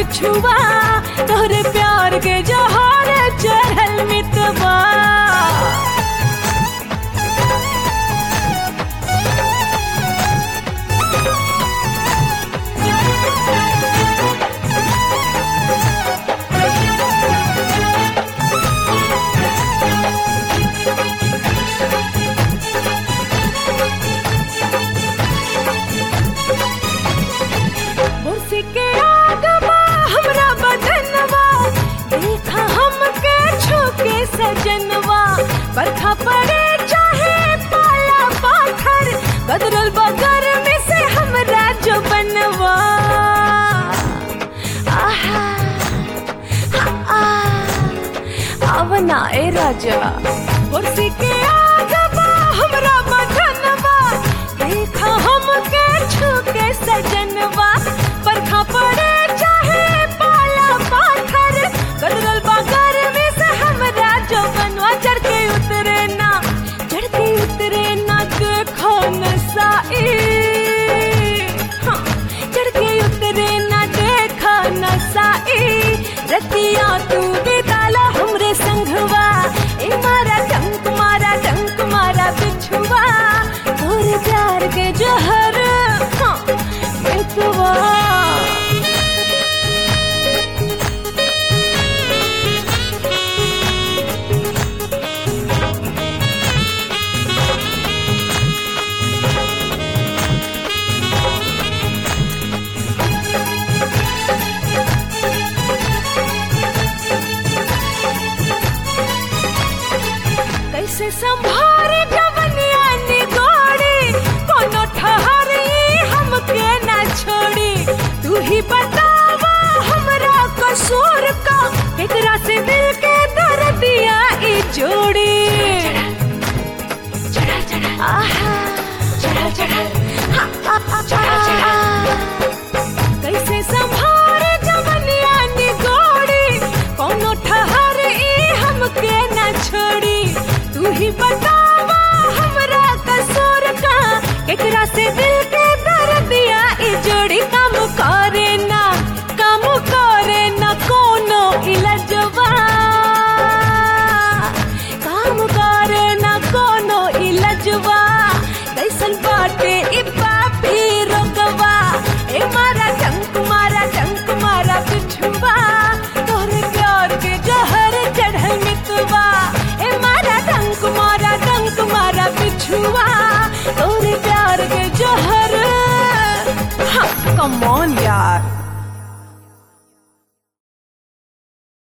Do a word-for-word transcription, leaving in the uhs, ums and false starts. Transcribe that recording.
बिछुआ तोहरे प्यार के जहर चढ़ल मितवा। मुर्सी के आगवा हमरा बदनवा देखा हमके छूके सजनवा। बरखा पड़े चाहे पाला पाथर बदरल बगर में से हमरा जो बनवा। आहा आवना ए राजा मुर्सी के आगवा हमरा बदनवा देखा हमके छूके सजनवा। बरखा पड़े चाहे पाला पाथर बदरल बगर में से हमरा जो बनवा। चढ़ के उतरे ना चढ़ के उतरे ना देखो नसाई। हाँ चढ़ के उतरे ना देखो नसाई। रतिया तू बिताला हमरे संघवा ए मारा डंक मारा डंक मारा बिछुआ तोरे प्यार के जहर हाँ मितवा। कैसे संभारे जवनिया निगोड़ी कोनो ठहरी हमके ना छोड़ी। तू ही बतावा हमरा कसूर का केकरा से दिल के दर्दिया ई जोड़ी। चढ़ा चढ़ा आहा चढ़ा चढ़ा हाँ हाँ चढ़ा चढ़ा। कैसे संभारे जवनिया निगोड़ी कोनो ठहरी हमके ना छोड़ी। तू ही बतावा हमरा कसूर का केकरा से दिल के दर्दिया ई जोड़ी। काम करे ना काम करे ना कोनो इलजवा। काम करे ना कोनो इलजवा कैसन बाटे ई पापी रोगवा। ए मारा डंक मारा डंक मारा बिछुआ तोहरे प्यार के जहर चढ़ल मितवा। ए मारा डंक मारा डंक मारा बिछुआ तोरे प्यार के जहर हाँ कम ऑन यार।